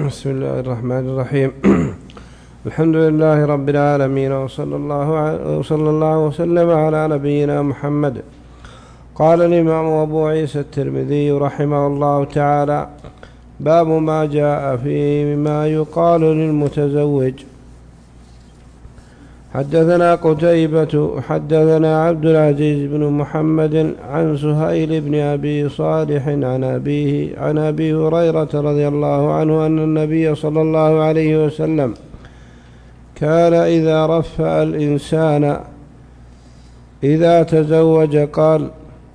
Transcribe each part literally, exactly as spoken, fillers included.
بسم الله الرحمن الرحيم. الحمد لله رب العالمين، وصلى الله وصلى الله وسلم على نبينا محمد. قال الإمام أبو عيسى الترمذي رحمه الله تعالى: باب ما جاء في ما يقال للمتزوج. حدثنا قتيبة حدثنا عبد العزيز بن محمد عن سهيل بن أبي صالح عن أبيه عن أبي هريرة رضي الله عنه أن النبي صلى الله عليه وسلم كان إذا رفع الإنسان إذا تزوج قال: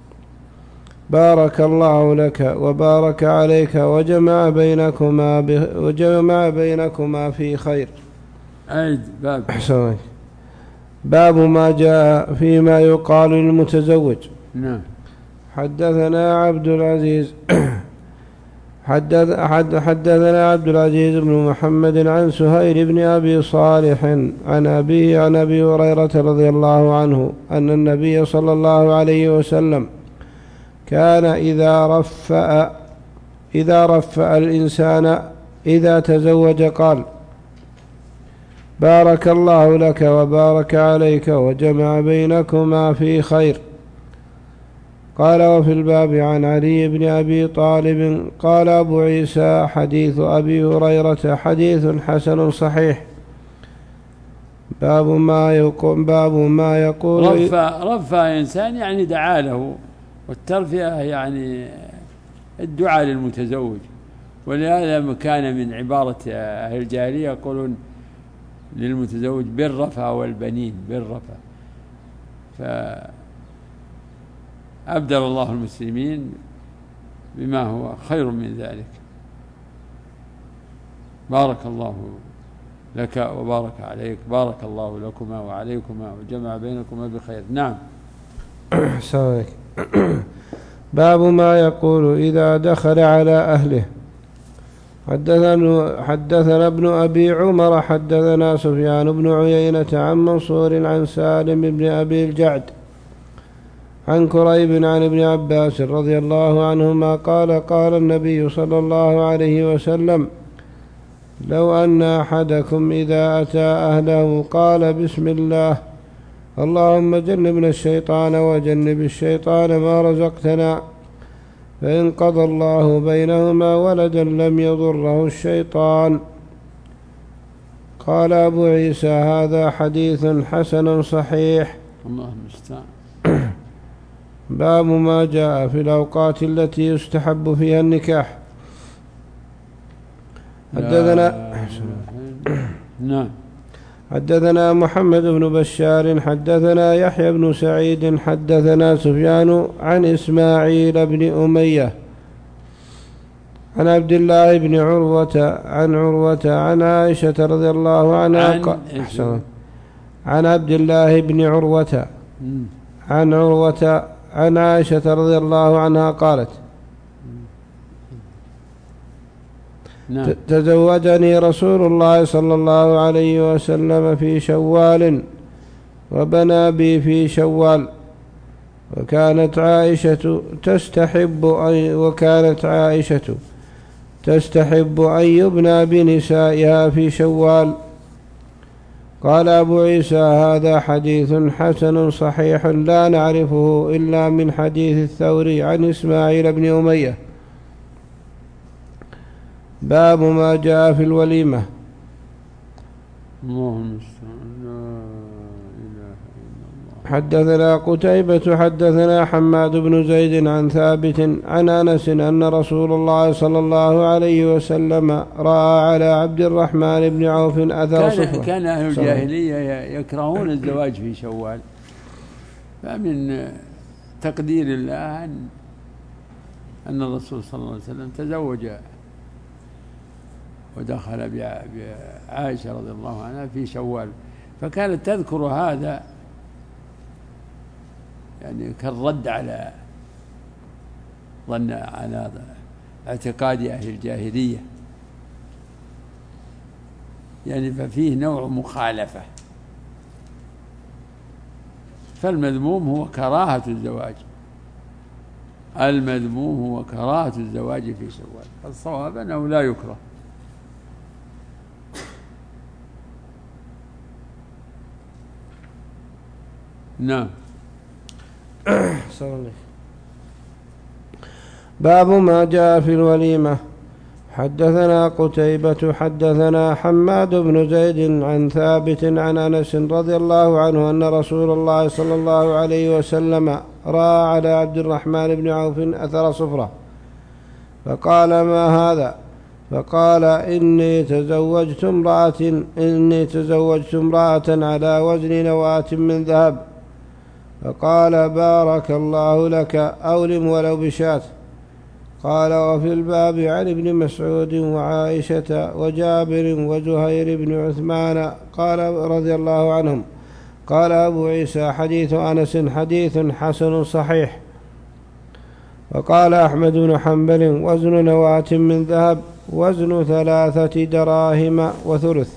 بارك الله لك وبارك عليك وجمع بينكما وجمع بينكما في خير. عيد باب. أحسن. باب ما جاء فيما يقال للمتزوج. نعم. حدثنا عبد العزيز حدث حدثنا عبد العزيز بن محمد عن سهيل بن أبي صالح عن أبيه عن أبي هريرة رضي الله عنه أن النبي صلى الله عليه وسلم كان إذا رفع إذا رفع الإنسان إذا تزوج قال: بارك الله لك وبارك عليك وجمع بينكما في خير. قال: وفي الباب عن علي بن أبي طالب. قال أبو عيسى: حديث أبي هريرة حديث حسن صحيح. باب ما يقول باب ما يقول رفع رفع إنسان يعني دعا له، والترفئة يعني الدعاء للمتزوج، ولهذا كان من عبارة أهل الجاهلية يقولون للمتزوج بالرفع والبنين بالرفع. فأبدل الله المسلمين بما هو خير من ذلك. بارك الله لك وبارك عليك، بارك الله لكما وعليكما وجمع بينكما بخير. نعم. سويك. باب ما يقول إذا دخل على أهله. حدثنا حدثنا ابن أبي عمر حدثنا سفيان بن عيينة عن منصور عن سالم بن أبي الجعد عن كريب عن ابن عباس رضي الله عنهما قال: قال النبي صلى الله عليه وسلم: لو أن أحدكم إذا أتى أهله قال: بسم الله اللهم جنبنا الشيطان وجنب الشيطان ما رزقتنا، فإن قضى الله بينهما ولدا لم يضره الشيطان. قال أبو عيسى: هذا حديث حسن صحيح. الله المستعان. باب ما جاء في الأوقات التي يستحب فيها النكاح. حدثنا نعم. حدثنا محمد بن بشار حدثنا يحيى بن سعيد حدثنا سفيان عن إسماعيل بن أمية عن عبد الله بن عروة عن عروة عن عائشة رضي الله عنها عن, عن, عن عبد الله بن عروة عن عروة عن عائشة رضي الله عنها قالت: نعم. تزوجني رسول الله صلى الله عليه وسلم في شوال وبنى بي في شوال، وكانت عائشة تستحب أن وكانت عائشة تستحب أن يبنى بنسائها في شوال. قال أبو عيسى: هذا حديث حسن صحيح لا نعرفه إلا من حديث الثوري عن إسماعيل بن أمية. باب ما جاء في الوليمة. اللهم لا إله إلا الله. حدثنا قتيبة حدثنا حماد بن زيد عن ثابت عن أنس أن رسول الله صلى الله عليه وسلم رأى على عبد الرحمن بن عوف أثر صفرة. كان أهل الجاهلية يكرهون الزواج في شوال، فمن تقدير الله أن أن الرسول صلى الله عليه وسلم تزوج ودخل بعائشة رضي الله عنها في شوال، فكانت تذكر هذا يعني كالرد على ظن على اعتقاد أهل الجاهلية، يعني ففيه نوع مخالفة. فالمذموم هو كراهة الزواج، المذموم هو كراهة الزواج في شوال، الصواب أنه لا يكره. نعم. باب ما جاء في الوليمة. حدثنا قتيبة حدثنا حماد بن زيد عن ثابت عن أنس رضي الله عنه أن رسول الله صلى الله عليه وسلم رأى على عبد الرحمن بن عوف أثر صفرة فقال: ما هذا؟ فقال: إني تزوجت امرأة إني تزوجت امرأة على وزن نواة من ذهب. فقال: بارك الله لك، أولم ولو بشاة. قال: وفي الباب عن ابن مسعود وعائشة وجابر وزهير بن عثمان قال رضي الله عنهم. قال أبو عيسى: حديث أنس حديث حسن صحيح. وقال أحمد بن حنبل: وزن نواة من ذهب وزن ثلاثة دراهم وثلث.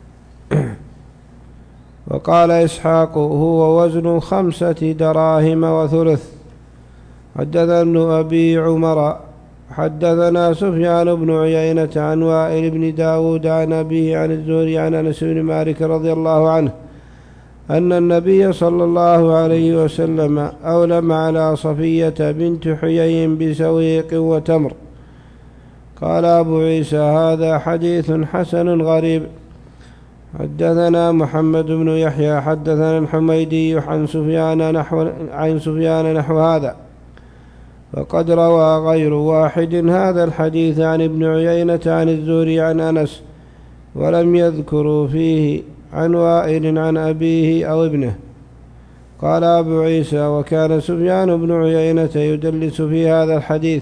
وقال إسحاق: هو وزن خمسة دراهم وثلث. حدثنا ابن أبي عمر حدثنا سفيان بن عيينة عن وائل بن داود عن أبيه عن الزهري عن أنس بن مالك رضي الله عنه أن النبي صلى الله عليه وسلم أولم على صفية بنت حيي بسويق وتمر. قال أبو عيسى: هذا حديث حسن غريب. حدثنا محمد بن يحيى حدثنا الحميدي عن سفيان نحو عن سفيان نحو هذا، وقد روى غير واحد هذا الحديث عن ابن عيينة عن الزهري عن أنس، ولم يذكروا فيه عن وائل عن أبيه أو ابنه. قال أبو عيسى: وكان سفيان بن عيينة يدلس في هذا الحديث،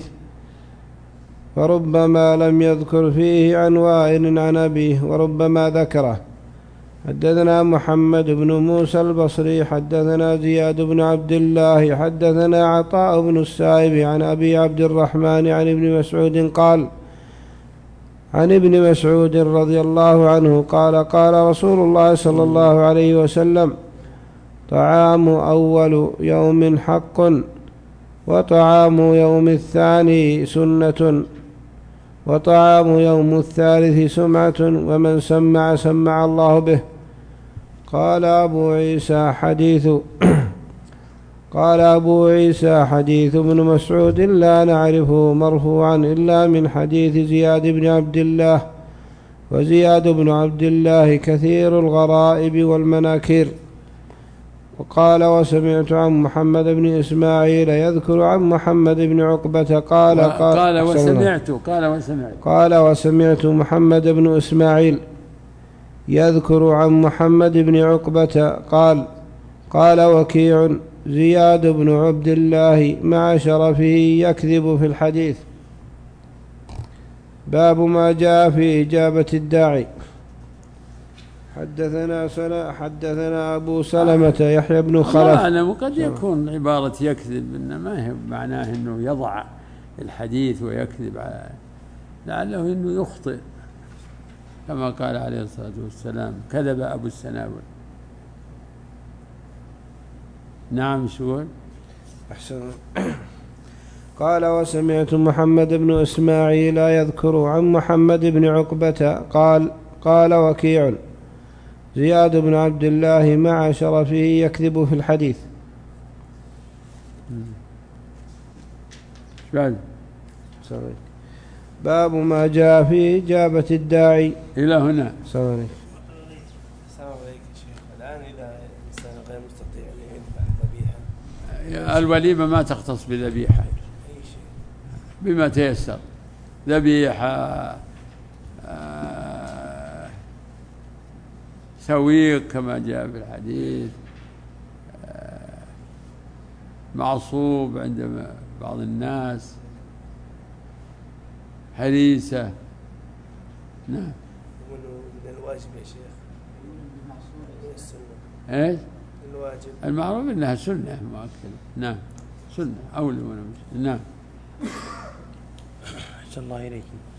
فربما لم يذكر فيه عن وائل عن أبيه وربما ذكره. حدثنا محمد بن موسى البصري حدثنا زياد بن عبد الله حدثنا عطاء بن السائب عن أبي عبد الرحمن عن ابن مسعود قال: عن ابن مسعود رضي الله عنه قال: قال رسول الله صلى الله عليه وسلم: طعام أول يوم حق، وطعام يوم الثاني سنة، وطعام يوم الثالث سمعة، ومن سمع سمع الله به. قال أبو عيسى حديث قال أبو عيسى حديث ابن مسعود لا نعرفه مرفوعا إلا من حديث زياد بن عبد الله، وزياد بن عبد الله كثير الغرائب والمناكير. وقال: وسمعت عن محمد بن إسماعيل يذكر عن محمد بن عقبة قال قال, قال وسمعت قال وسمعت قال وسمعت محمد بن إسماعيل يذكر عن محمد بن عقبة قال: قال وكيع: زياد بن عبد الله مع شرفه يكذب في الحديث. باب ما جاء في إجابة الداعي. حدثنا سنة حدثنا أبو سلمة يحيى بن خلف. أعلم قد يكون عبارة يكذب إنما هي معناه أنه يضع الحديث ويكذب على، لعله أنه يخطئ كما قال عليه الصلاة والسلام: كذب أبو السنابل. نعم. شو أحسن. قال: وسمعت محمد بن إسماعيل يذكر عن محمد بن عقبة قال: قال وكيع: زياد بن عبد الله مع شرفه يكذب في الحديث. بعد. باب ما جاء في إجابة الداعي. إلى هنا. السلام عليكم. السلام عليكم شيخ. الآن إذا الإنسان غير مستطيع أن يذبح ذبيحة، الوليمة ما تختص بذبيحة، بما تيسر، ذبيحة آه سويق كما جاء في الحديث، آه معصوب عند بعض الناس، هريسة. نعم. من الواجب يا شيخ. من السنة. ايش؟ الواجب. المعروف انها سنة مؤكدة. نعم. سنة أولى. نعم. أحسن الله إليكم.